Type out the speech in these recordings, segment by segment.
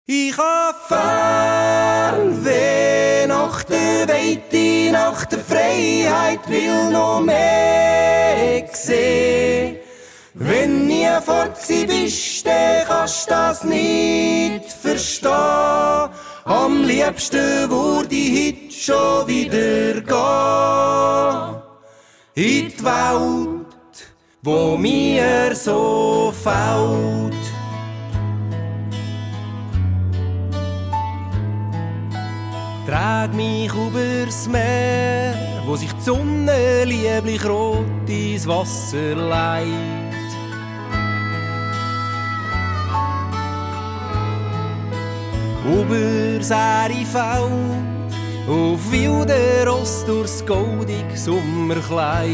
Ich habe Fernweh nach der Weite, nach der Freiheit, will noch mehr sehen. Wenn nie fort sie bist, dann kannst du das nicht verstehen. Am liebsten würde ich heute schon wieder gehen. In die Welt, wo mir so fällt. Trag mich übers Meer, wo sich die Sonne lieblich rot ins Wasser leiht. Übers Feld, auf wilden Ross durchs goldige Sommerkleid.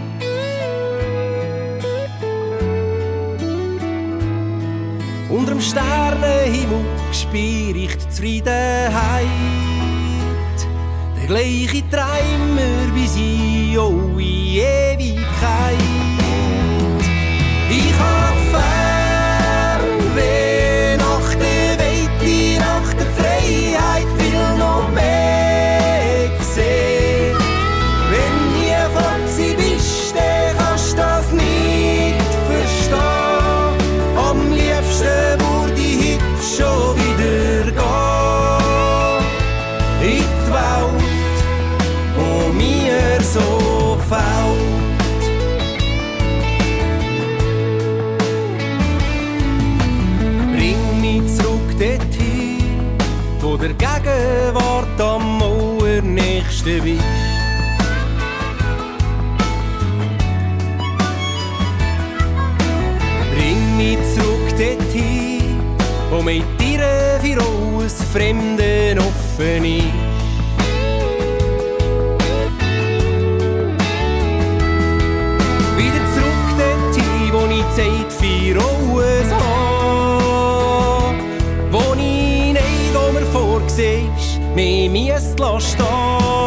Unterm Sternenhimmel spür ich die Zufriedenheit. Der gleiche Träumer bis in alle Ewigkeit. Ich hab Fernweh nach der Weite, nach der Freiheit, will noch mehr sehen. Wenn nie fort sie bist, dann kannst du das nicht verstehen. Am liebsten würde ich heute schon wieder gehen. In die Welt, wo mir so fällt. Bring mich zurück dorthin, wo der Gegenwart am allernächsten bist. Bring mich zurück dorthin, wo mit dir für alles Fremden offen ist. Wieder zurück dorthin, wo ich Zeit für alles habe, wo ich nicht, wo mir vorgesehen, mich stehen.